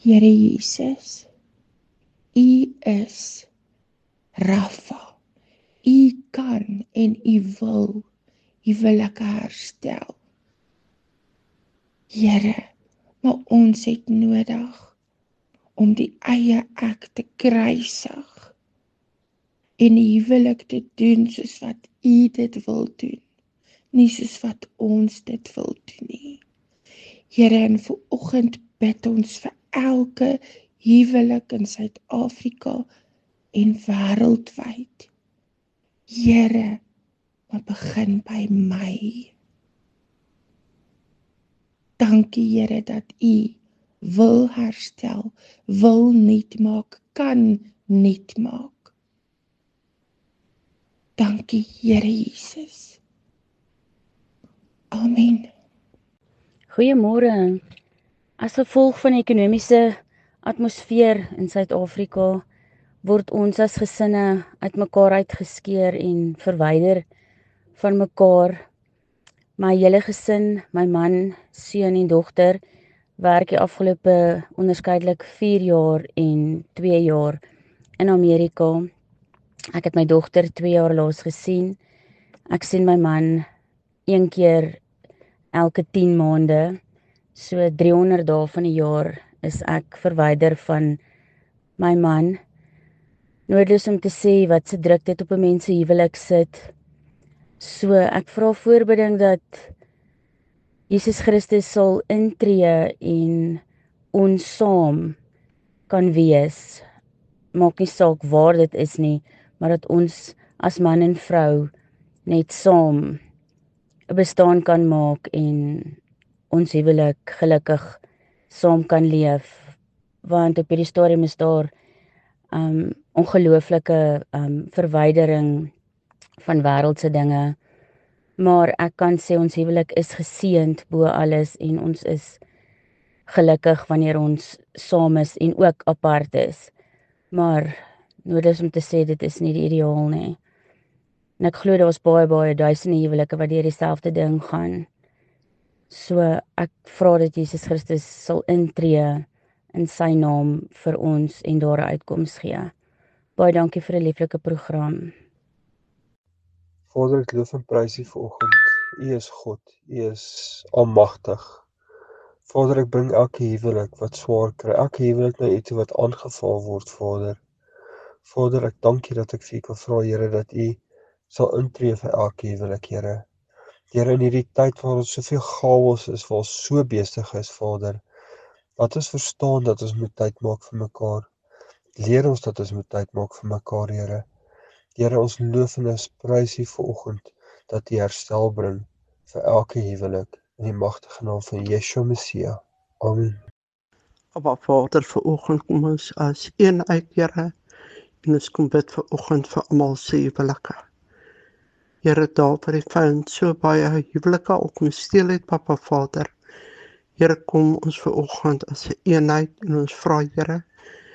Here Jesus, U is Rafa. U kan en U wil huwelike herstel. Here, maar ons het nodig om die eie ek te kruisig en die huwelik te doen soos wat U dit wil doen, nie soos wat ons dit wil doen nie. Here, en vanoggend bid ons vir elke huwelik in Suid-Afrika en wêreldwyd. Here, maar begin by my. Dankie Here dat U wil herstel, wil nuut maak, kan nuut maak. Dankie Here Jesus. Amen. Goeiemôre. As gevolg van die ekonomiese atmosfeer in Suid-Afrika word ons as gesinne uitmekaar uitgeskeer en verwyder van mekaar. My hele gesin, my man, seun en dogter, werk die afgelope onderskeidelik 4 jaar en 2 jaar in Amerika. Ek het my dogter 2 jaar laas gesien. Ek sien my man 1 keer elke 10 maande. So 300 dae van die jaar is ek verwyder van my man. Noodloos om te sê wat se druk dit op 'n mens se huwelik sit. So ek vra voorbidding dat Jesus Christus sal intree en ons saam kan wees. Maak nie saak waar dit is nie, maar dat ons as man en vrou net saam 'n bestaan kan maak en ons huwelik gelukkig saam kan leef. Want op hierdie stadium is daar ongelooflike verwydering van wêreldse dinge. Maar ek kan sê ons huwelik is geseënd bo alles en ons is gelukkig wanneer ons saam is en ook apart is. Maar noodloos om te sê dit is nie die ideaal nie. En ek glo daar is baie duisende huwelike wat deur dieselfde ding gaan. So ek vra dat Jesus Christus sal intree in sy naam vir ons en daar 'n uitkoms gee. Baie dankie vir 'n lieflike program. Vader, ek loof en prys U vanoggend. U is God, U is almagtig. Vader, ek bring elke huwelik wat swaar kry, elke huwelik na U toe wat aangeval word, Vader. Vader, ek dank U dat ek vir U kan vra, Here, dat U sal intree vir elke huwelik, Here. Here, in hierdie tyd waar ons soveel chaos is, waar ons so besig is, Vader, laat ons verstaan dat ons moet tyd maak vir mekaar. Leer ons dat ons moet tyd maak vir mekaar, Here. Here, ons loof en ons prys U vanoggend dat U herstel bring vir elke huwelik in die magtige naam van Yeshua Messia. Amen. Maar Vader, vanoggend kom ons as een uit, Here, en ons kom bid vanoggend vir almal se huwelike. Here, daar waar die vyand so baie huwelike al kom steel het, Papa Vader. Here, kom ons vanoggend as 'n eenheid en ons vra, Here,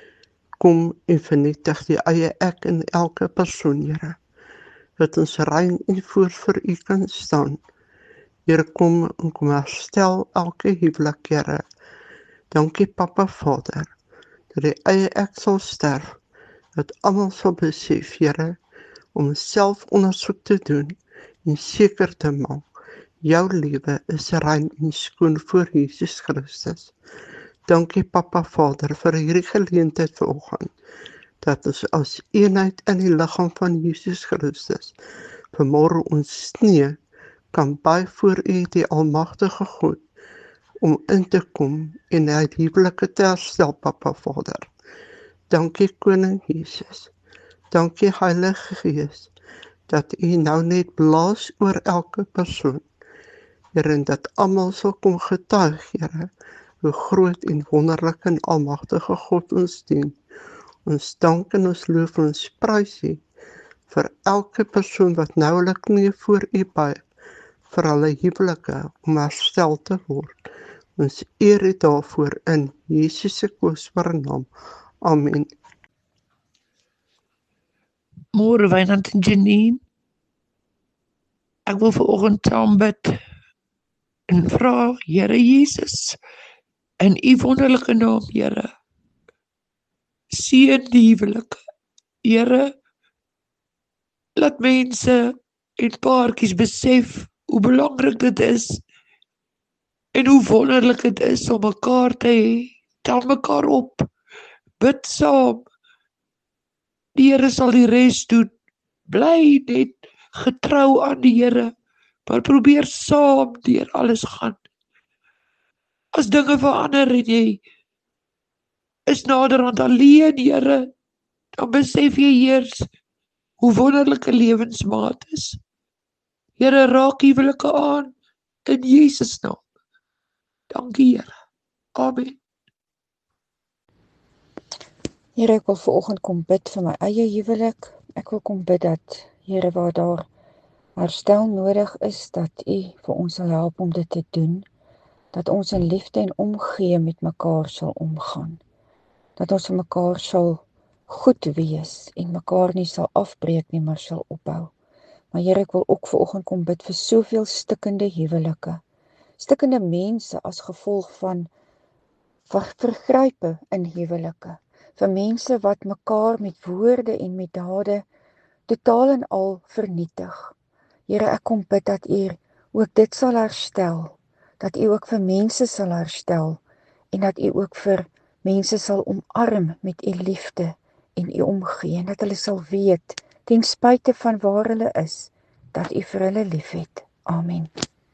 kom en vernietig die eie ek in elke persoon, Here, dat ons rein en voor U kan staan. Here, kom en kom herstel elke huwelik, Here. Dankie, Papa Vader, dat die eie ek sal sterf, dat almal sal besef, Here, om selfondersoek te doen en seker te maak, jou lewe is rein en skoon voor Jesus Christus. Dankie, Papa Vader, vir hierdie geleentheid vanoggend, dat ons as eenheid in die liggaam van Jesus Christus vanmôre ons knie kan buig voor U, die almagtige God, om in te kom en die huwelike te herstel, Papa Vader. Dankie, Koning Jesus. Dankie, Heilige Gees, dat U nou net blaas oor elke persoon, Here, en dat almal sal kom getuig, Here, hoe groot en wonderlik en almagtige God ons dien. Ons dank en ons loof en ons prys U vir elke persoon wat nou hulle knie voor U buig, vir hulle huwelike om herstel te word. Ons eer U daarvoor in Jesus se kosbare naam. Amen. Môre Wynand en Janine. Ek wil vanoggend saam bid en vra, Here Jesus, In U wonderlike naam, Here, seën die huwelike. Here, laat mense en paartjies besef hoe belangrik dit is en hoe wonderlik dit is om mekaar te hê. Tel mekaar op, bid saam. Die Here sal die res doen. Bly net getrou aan die Here, maar probeer saam deur alles gaan. As dinge verander en jy is naderhand alleen, Here, dan besef jy eers hoe wonderlike lewensmaat is. Here, raak huwelike aan in Jesus naam. Dankie, Here. Amen. Here, ek wil vanoggend kom bid vir my eie huwelik. Ek wil kom bid dat, Here, waar daar herstel nodig is, dat U vir ons sal help om dit te doen. Dat ons in liefde en omgee met mekaar sal omgaan. Dat ons vir mekaar sal goed wees en mekaar nie sal afbreek nie, maar sal opbou. Maar Here, ek wil ook vanoggend kom bid vir soveel stikkende huwelike. Stikkende mense as gevolg van vergrype in huwelike. Vir mense wat mekaar met woorde en met dade totaal en al vernietig. Here, ek kom bid dat U ook dit sal herstel. Dat U ook vir mense sal herstel en dat U ook vir mense sal omarm met U liefde en U omgee en dat hulle sal weet, ten spyte van waar hulle is, dat U vir hulle liefhet. Amen.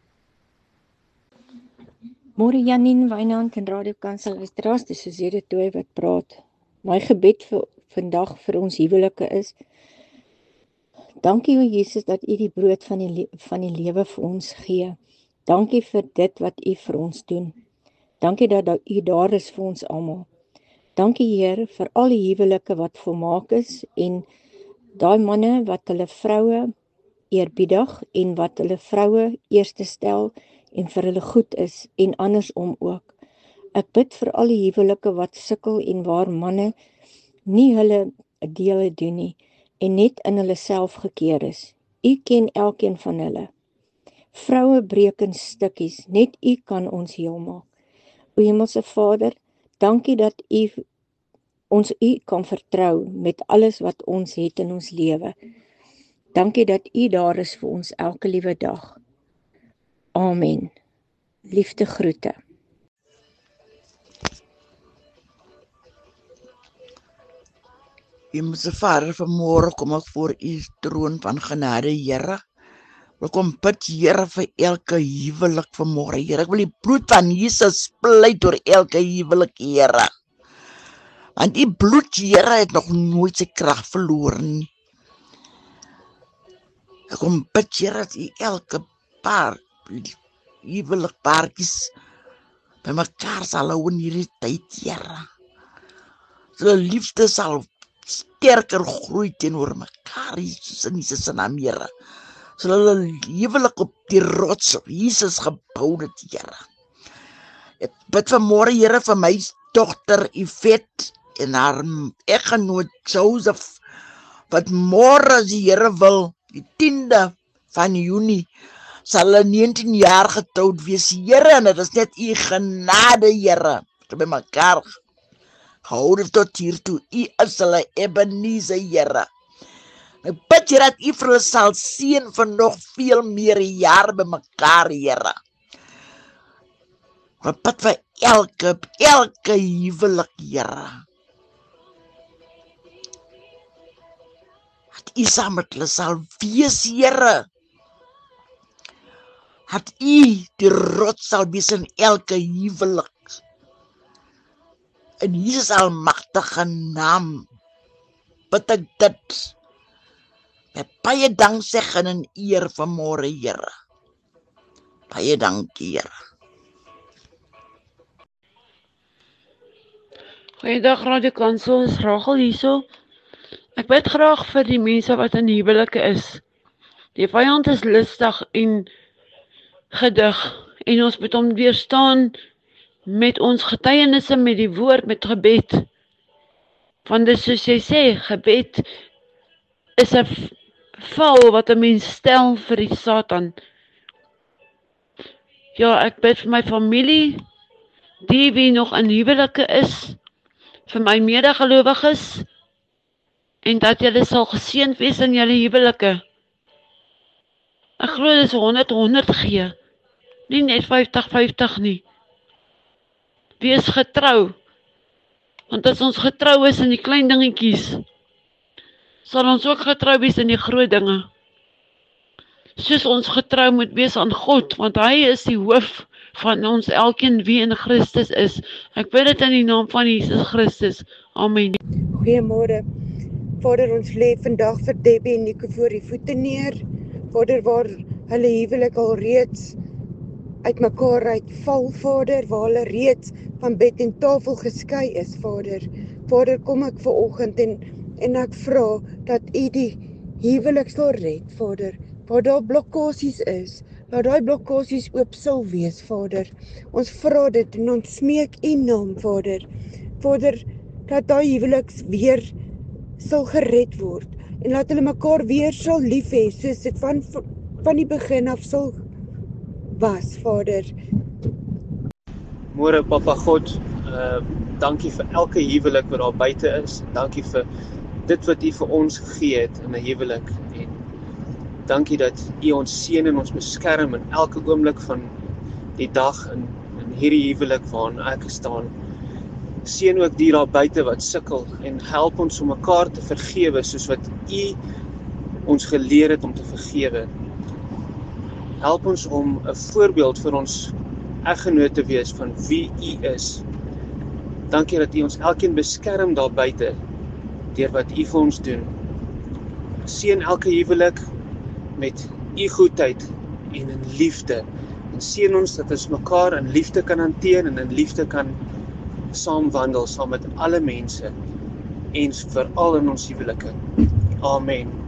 Môre Janine Wynand en Radio Kansel luisteraars, dis Suzette Tooi wat praat. My gebed vir vandag vir ons huwelike is: dankie o Jesus dat U die brood van die lewe vir ons gee. Dankie vir dit wat U vir ons doen. Dankie dat U daar is vir ons almal. Dankie Heer vir al die huwelike wat volmaak is en daai manne wat hulle vroue eerbiedig en wat hulle vroue eerste stel en vir hulle goed is en andersom ook. Ek bid vir al die huwelike wat sukkel en waar manne nie hulle dele doen nie en net in hulle self gekeer is. U ken elkeen van hulle. Vroue breek in stukkies, net U kan ons heel maak. O Hemelse Vader, dankie dat ons U kan vertrou met alles wat ons het in ons lewe. Dankie dat U daar is vir ons elke liewe dag. Amen. Liefde groete. Hemelse Vader, vanmôre kom ek voor U troon van genade, Here. Ek kom bid, Here, vir elke huwelik vanmôre, Here. Ek wil die bloed van Jesus pleit deur elke huwelik, Here. Want die bloed, Here, het nog nooit sy krag verloor nie. Ek kom bid, Here, dat U elke paar huwelik paartjies by mekaar sal hou in hierdie tyd, Here. So liefde sal sterker groei teenoor mekaar, Jesus in Jesus se naam, Here. So hulle huwelik op die rots op Jesus gebou het, Here. Ek bid vanmôre, Here, vir my dogter Yvette en haar eggenoot Joseph, wat môre as die Here wil, die 10de van Junie, sal hulle 19 jaar getroud wees, Here, en dit is net U genade, Here, wat by mekaar gehou het tot hiertoe. U is hulle Ebenezer, Here. Ek bid, Here, dat U vir hulle sal seën vir nog veel meer jare by mekaar, Here. Ek bid vir elke huwelik, Here. Dat U saam met hulle sal wees, Here. Dat U die rots sal wees in elke huwelik. In Jesus almagtige naam bid ek dit met baie danksegging en eer vanmôre, Here. Baie dankie, Here. Goeiedag Radio Kansel, is Rachel hierso. Ek bid graag vir die mense wat in huwelike is. Die vyand is listig en gedig en ons moet hom weerstaan met ons getuienisse, met die woord, met gebed. Want dis soos jy sê, gebed is 'n val wat 'n mens stel vir die Satan. Ja, ek bid vir my familie, die wie nog in huwelike is, vir my medegelowiges, en dat julle sal geseënd wees in julle huwelike. Ek glo dis 100 gee, nie net 50 nie. Wees getrou, want as ons getrou is in die klein dingetjies, sal ons ook getrou wees in die groot dinge. Soos ons getrou moet wees aan God, want hy is die hoof van ons elkeen wie in Christus is. Ek bid dit in die naam van Jesus Christus. Amen. Goeiemôre. Vader, ons lê vandag vir Debbie en Nico voor die voete neer. Vader, waar hulle huwelik al reeds uit mekaar uitval, Vader, waar hulle reeds van bed en tafel geskei is, Vader. Vader, kom ek vanoggend en ek vra dat U die huwelik sal red, Vader. Waar daar blokkasies is, laat daai blokkasies oop sal wees, Vader. Ons vra dit en ons smeek U naam, Vader. Vader, dat daai huwelik weer sal gered word en laat hulle mekaar weer sal lief hê, soos dit van die begin af sal was, Vader. Môre Papa God, dankie vir elke huwelik wat daar buite is. Dankie vir dit wat U vir ons gegee het in 'n huwelik. En dankie dat U ons seën en ons beskerm in elke oomblik van die dag in hierdie huwelik waarin ek staan. Seën ook die daar buite wat sukkel en help ons om mekaar te vergewe soos wat U ons geleer het om te vergewe. Help ons om 'n voorbeeld vir ons eggenoot te wees van wie U is. Dankie dat U ons elkeen beskerm daar buite deur wat U vir ons doen. Seën elke huwelik met U goedheid en in liefde. En seën ons dat ons mekaar in liefde kan hanteer en in liefde kan saam wandel saam met alle mense en veral in ons huwelike. Amen.